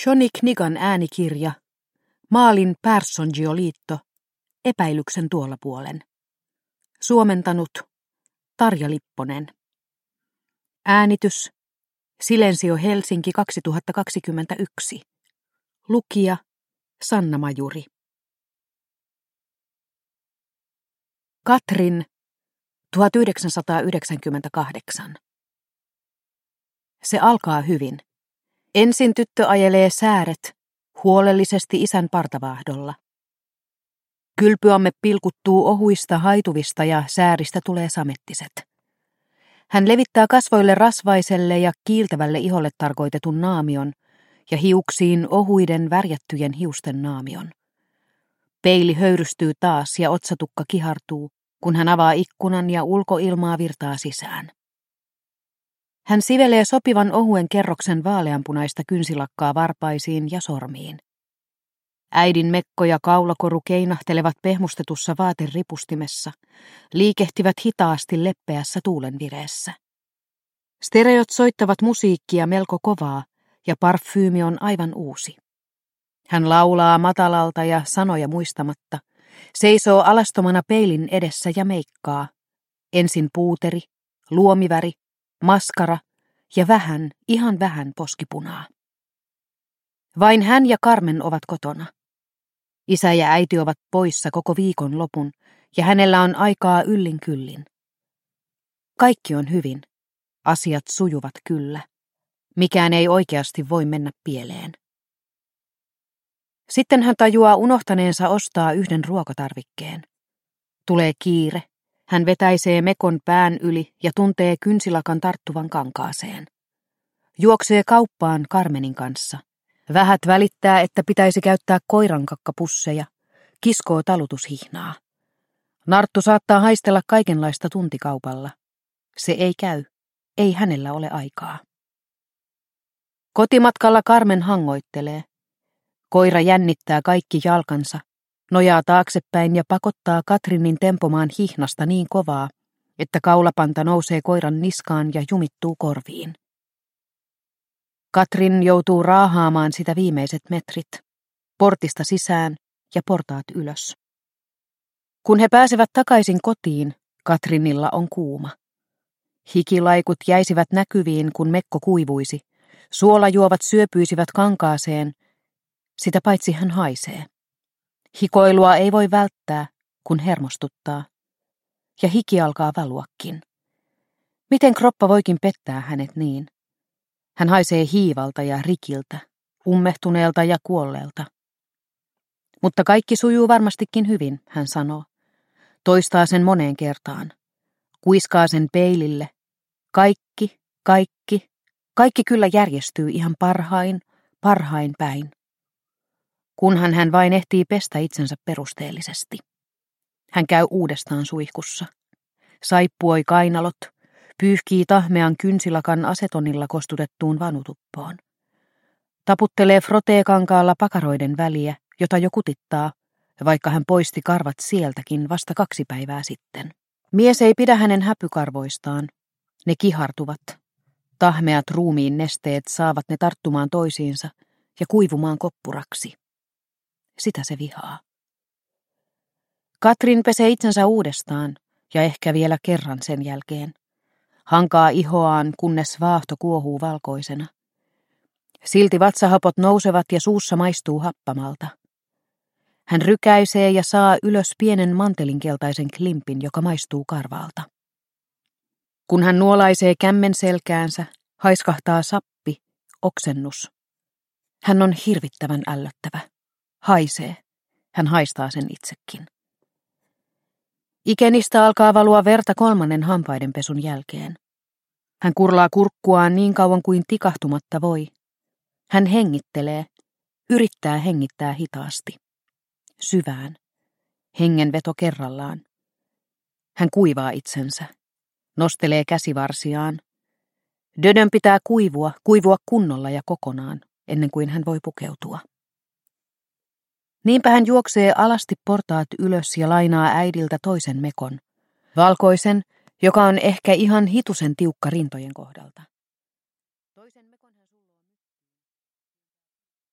Johnny Knigan äänikirja, Maalin Persson-Gioliitto, epäilyksen tuolla puolen. Suomentanut Tarja Lipponen. Äänitys Silensio Helsinki 2021. Lukija Sanna Majuri. Katrin 1998. Se alkaa hyvin. Ensin tyttö ajelee sääret huolellisesti isän partavahdolla. Kylpyamme pilkuttuu ohuista haituvista ja sääristä tulee samettiset. Hän levittää kasvoille rasvaiselle ja kiiltävälle iholle tarkoitetun naamion ja hiuksiin ohuiden värjättyjen hiusten naamion. Peili höyrystyy taas ja otsatukka kihartuu, kun hän avaa ikkunan ja ulkoilmaa virtaa sisään. Hän sivelee sopivan ohuen kerroksen vaaleanpunaista kynsilakkaa varpaisiin ja sormiin. Äidin mekko ja kaulakoru keinahtelevat pehmustetussa vaateripustimessa, liikehtivät hitaasti leppeässä tuulenvireessä. Stereot soittavat musiikkia melko kovaa ja parfyymi on aivan uusi. Hän laulaa matalalta ja sanoja muistamatta, seisoo alastomana peilin edessä ja meikkaa. Ensin puuteri, luomiväri, maskara ja ihan vähän poskipunaa. Vain hän ja Carmen ovat kotona. Isä ja äiti ovat poissa koko viikon lopun ja hänellä on aikaa yllin kyllin. Kaikki on hyvin. Asiat sujuvat kyllä. Mikään ei oikeasti voi mennä pieleen. Sitten hän tajuaa unohtaneensa ostaa yhden ruokatarvikkeen. Tulee kiire. Hän vetäisee mekon pään yli ja tuntee kynsilakan tarttuvan kankaaseen. Juoksee kauppaan Carmenin kanssa. Vähät välittää, että pitäisi käyttää koirankakkapusseja. Kiskoo talutushihnaa. Narttu saattaa haistella kaikenlaista tuntikaupalla. Se ei käy. Ei hänellä ole aikaa. Kotimatkalla Carmen hangoittelee. Koira jännittää kaikki jalkansa, nojaa taaksepäin ja pakottaa Katrinin tempomaan hihnasta niin kovaa, että kaulapanta nousee koiran niskaan ja jumittuu korviin. Katrin joutuu raahaamaan sitä viimeiset metrit, portista sisään ja portaat ylös. Kun he pääsevät takaisin kotiin, Katrinilla on kuuma. Hikilaikut jäisivät näkyviin, kun mekko kuivuisi. Suolajuovat syöpyisivät kankaaseen, sitä paitsi hän haisee. Hikoilua ei voi välttää, kun hermostuttaa. Ja hiki alkaa valuakin. Miten kroppa voikin pettää hänet niin? Hän haisee hiivalta ja rikiltä, ummehtuneelta ja kuolleelta. Mutta kaikki sujuu varmastikin hyvin, hän sanoo. Toistaa sen moneen kertaan. Kuiskaa sen peilille. Kaikki kyllä järjestyy ihan parhain päin. Kunhan hän vain ehtii pestä itsensä perusteellisesti. Hän käy uudestaan suihkussa. Saippuoi kainalot, pyyhkii tahmean kynsilakan asetonilla kostutettuun vanutuppoon. Taputtelee froteekankaalla pakaroiden väliä, jota jo kutittaa, vaikka hän poisti karvat sieltäkin vasta 2 päivää sitten. Mies ei pidä hänen häpykarvoistaan. Ne kihartuvat. Tahmeat ruumiin nesteet saavat ne tarttumaan toisiinsa ja kuivumaan koppuraksi. Sitä se vihaa. Katrin pesee itsensä uudestaan ja ehkä vielä kerran sen jälkeen. Hankaa ihoaan, kunnes vaahto kuohuu valkoisena. Silti vatsahapot nousevat ja suussa maistuu happamalta. Hän rykäisee ja saa ylös pienen mantelinkeltaisen klimpin, joka maistuu karvaalta. Kun hän nuolaisee kämmen selkäänsä, haiskahtaa sappi, oksennus. Hän on hirvittävän ällöttävä. Haisee. Hän haistaa sen itsekin. Ikenistä alkaa valua verta 3. hampaidenpesun jälkeen. Hän kurlaa kurkkuaan niin kauan kuin tikahtumatta voi. Hän hengittelee, yrittää hengittää hitaasti. Syvään. Hengenveto kerrallaan. Hän kuivaa itsensä. Nostelee käsivarsiaan. Dödön pitää kuivua kunnolla ja kokonaan, ennen kuin hän voi pukeutua. Niinpä hän juoksee alasti portaat ylös ja lainaa äidiltä toisen mekon. Valkoisen, joka on ehkä ihan hitusen tiukka rintojen kohdalta.